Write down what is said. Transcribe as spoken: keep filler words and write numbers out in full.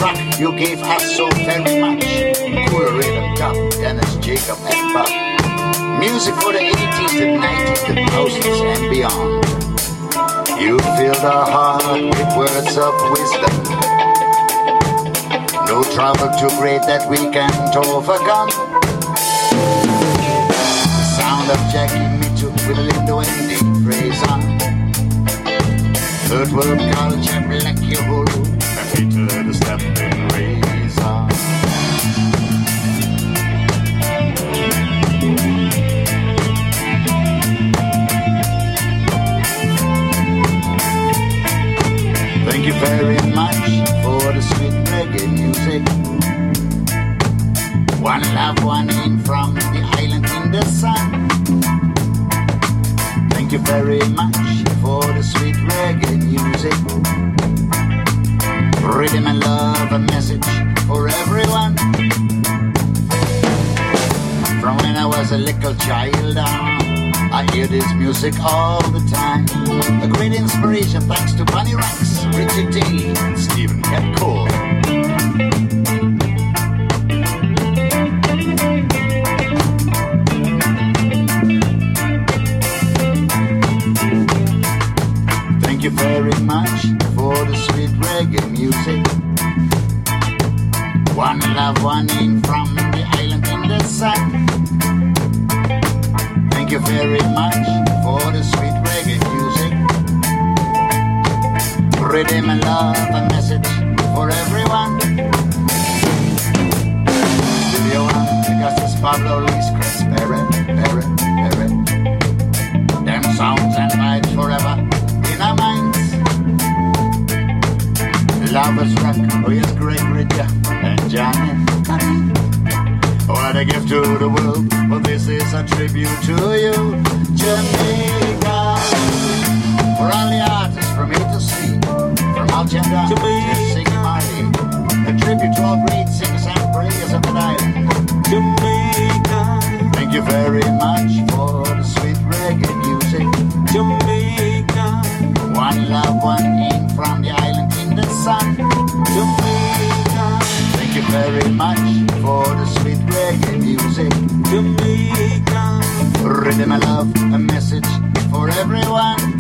rock you gave us so very much. Cool rhythm, top, Dennis, Jacob, and Bob. Music for the eighties, the nineties, the thousands, and beyond. You filled our heart with words of wisdom. No trouble too great that we can't overcome. The sound of Jackie Mitchell with Lindo and Dave Fraser. Third world culture, Black Uhuru, and Hitler the stepping razor. Thank you very much for the sweet reggae music. One love, one aim from the island in the sun. Thank you very much for the sweet reggae music. Rhythm and love, a message for everyone. From when I was a little child on, I hear this music all the time. A great inspiration thanks to Bunny Rex, Richard Daly, and Stephen Cat Cole. Thank you very much for the sweet reggae music. One love, one aim from the island in the sun. Thank you very much for the sweet reggae music. Rhythm and love, a message for everyone. Studio One, Augustus Pablo, Lee, Chris, Perry, Perry, Perry. Them sounds and vibes forever in our minds. Lovers Rock, oh yes, Gregory, Jeff, and Johnny. What a gift to the world, but this is a tribute to you, Jamaica. For all the artists from A to C, from Al Janda to Siggy Marley, a tribute to all great singers and prayers of the island, Jamaica. Thank you very much for the sweet reggae music, Jamaica. One love, one aim from the island in the sun, Jamaica. Thank you very much for the sweet reggae music, Jamaica. Rhythm and love, a message for everyone.